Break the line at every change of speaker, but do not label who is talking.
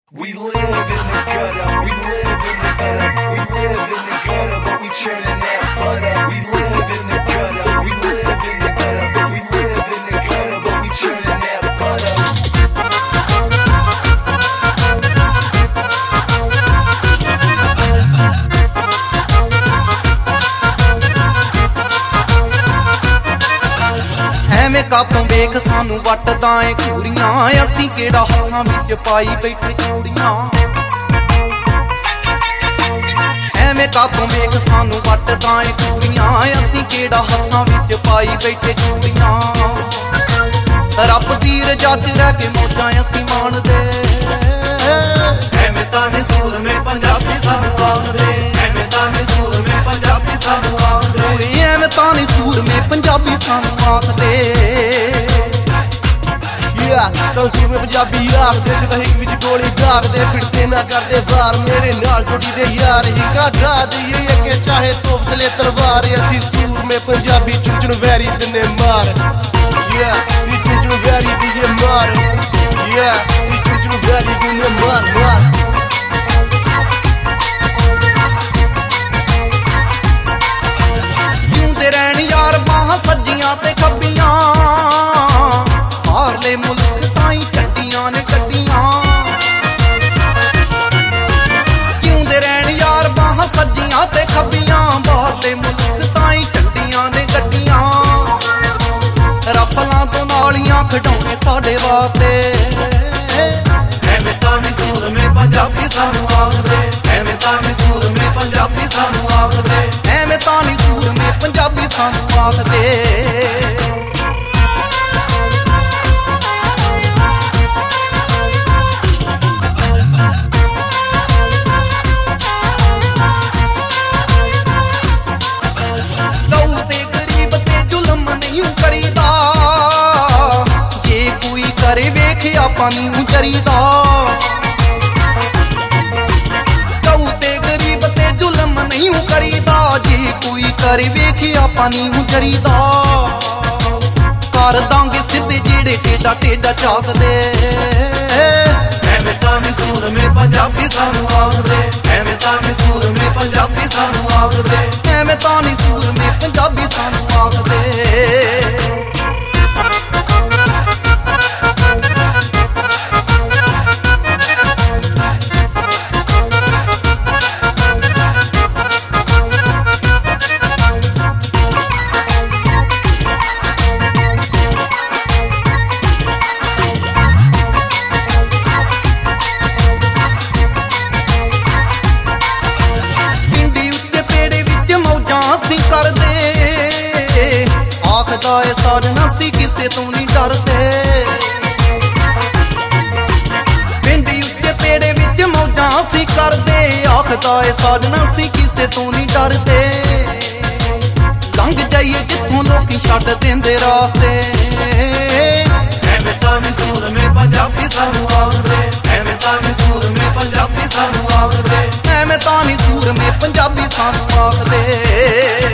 We live in the gutter, we live in the gutter, we live in the gutter, but we churning that butter. We live in the gutter, we live in the gutter, we live in the gutter, but we churning that butter.
ਐਵੇਂ ਕਾਤੋਂ ਵੇਖ ਸਾਨੂੰ ਵੱਟਦਾ ਏ ਘੂਰੀਆਂ, ਅਸੀਂ ਕਿਹੜਾ ਹੱਥਾਂ ਵਿੱਚ ਪਾਈ ਬੈਠੇ ਚੂੜੀਆਂ। ਐਵੇਂ ਕਾਤੋਂ ਵੇਖ ਸਾਨੂੰ ਵੱਟਦਾ ਏ ਘੂਰੀਆਂ, ਅਸੀਂ ਕਿਹੜਾ ਹੱਥਾਂ ਵਿੱਚ ਪਾਈ ਬੈਠੇ ਚੂੜੀਆਂ। ਰੱਬ ਦੀ ਰਜ਼ਾ 'ਚ ਰਹਿ ਕੇ ਮੌਜਾਂ ਅਸੀਂ ਮਾਣਦੇ, ਐਵੇਂ ਤਾਂ ਨੀ ਸੂਰਮੇ ਪੰਜਾਬੀ ਸਾਨੂੰ ਆਖਦੇ, ਐਵੇਂ ਤਾਂ ਨੀ ਸੂਰਮੇ ਪੰਜਾਬੀ ਸਾਨੂੰ ਆਖਦੇ, ਐਵੇਂ ਤਾਂ ਨੀ ਸੂਰਮੇ ਪੰਜਾਬੀ ਸਾਨੂੰ ਆਖਦੇ।
ਸਾਨੂੰ ਸੂਰਮੇ ਪੰਜਾਬੀ ਆਖਦੇ, ਸਿੱਧਾ ਹਿੱਕ ਵਿੱਚ ਗੋਲੀ ਦਾਗਦੇ, ਫਿਰਦੇ ਨਾ ਕਰਦੇ ਵਾਰ, ਮੇਰੇ ਨਾਲ ਜੋੜੀ ਦੇ ਯਾਰ ਹਿੱਕਾ ਢਾ ਦਈਏ ਅੱਗੇ ਚਾਹੇ ਤੋਪ ਚਲੇ ਤਲਵਾਰ। ਅਸੀਂ ਸੂਰਮੇ ਪੰਜਾਬੀ ਚੁੱਚਣ ਵੈਰੀ ਦਿੰਦੇ ਮਾਰ, ਨੀ ਚੁੱਚਣ ਵੈਰੀ ਦੀਏ ਮਾਰ, ਨੀ ਚੁੱਚਣ ਵੈਰੀ ਦਿੰਦੇ ਮਾਰ ਮਾਰ।
ਜਿਉਂਦੇ ਰਹਿਣ ਯਾਰ ਬਾਹਾਂ ਸੱਜੀਆਂ ਤੇ ਖੱਬੀਆਂ, ਬਾਹਰਲੇ ਮੁਲਕ ਤਾਈਂ ਝੰਡੀਆਂ ਨੇ ਗੱਡੀਆਂ। ਜਿਉਂਦੇ ਰਹਿਣ ਯਾਰ ਬਾਹਾਂ ਸੱਜੀਆਂ ਤੇ ਖੱਬੀਆਂ, ਬਾਹਰਲੇ ਮੁਲਕ ਤਾਈਂ ਝੰਡੀਆਂ ਨੇ ਗੱਡੀਆਂ। ਰੱਪਲਾਂ ਤੋਂ ਨਾਲੀਆਂ ਖਿਡਾਉਣੇ ਸਾਡੇ ਵਾਸਤੇ, ਐਵੇਂ ਤਾਂ ਨੀ ਸੂਰਮੇ ਪੰਜਾਬੀ ਸਾਨੂੰ ਆਖਦੇ, ਐਵੇਂ ਤਾਂ ਨੀ ਸੂਰਮੇ ਪੰਜਾਬੀ ਸਾਨੂੰ ਆਖਦੇ, ਐਵੇਂ ਤਾਂ ਨੀ ਸੂਰਮੇ ਪੰਜਾਬੀ ਸਾਨੂੰ ਆਖਦੇ। ਕਰੇ ਵੇਖ ਆਪਾਂ ਨੀ ਚਰੀਦਾ, ਗਊ ਤੇ ਗਰੀਬ ਤੇ ਜ਼ੁਲਮ ਨਹੀਂ ਕਰੀਦਾ। ਜੇ ਕੋਈ ਕਰੇ ਵੇਖ ਆਪਾਂ ਨੀ ਚਰੀਦਾ, ਕਰ ਦਾਂਗੇ ਸਿੱਧੇ ਜਿਹੜੇ ਟੇਡਾ ਟੇਡਾ ਚਾਕਦੇ, ਐਵੇਂ ਤਾਂ ਨੀ ਸੂਰਮੇ ਪੰਜਾਬੀ ਸਾਨੂੰ ਆਖਦੇ, ਐਵੇਂ ਤਾਂ ਨੀ ਸੂਰਮੇ ਪੰਜਾਬੀ ਸਾਨੂੰ ਆਖਦੇ, ਐਵੇਂ ਤਾਂ ਨੀ ਸੂਰਮੇ ਪੰਜਾਬੀ ਸਾਨੂੰ ਆਖਦੇ। ਆਖਦਾ ਏ ਸਾਜਣਾ ਸੀ ਕਿਸੇ ਤੋਂ ਨੀ ਡਰਦੇ, ਪਿੰਡੀ ਉੱਤੇ ਤੇਰੇ ਵਿੱਚ ਮੌਜਾਂ ਸੀ ਕਰਦੇ। ਆਖਦਾ ਏ ਸਾਜਣਾ ਸੀ ਕਿਸੇ ਤੋਂ ਨੀ ਡਰਦੇ, ਲੰਘ ਜਾਈਏ ਜਿੱਥੋਂ ਲੋਕੀ ਛੱਡ ਦਿੰਦੇ ਰਾਸਤੇ, ਐਵੇਂ ਤਾਂ ਨੀ ਸੂਰਮੇ ਪੰਜਾਬੀ ਸਾਨੂੰ ਆਖਦੇ, ਐਵੇਂ ਤਾਂ ਨੀ ਸੂਰਮੇ ਪੰਜਾਬੀ ਸਾਨੂੰ ਆਖਦੇ, ਐਵੇਂ ਤਾਂ ਨੀ ਸੂਰਮੇ ਪੰਜਾਬੀ ਸਾਨੂੰ ਆਖਦੇ।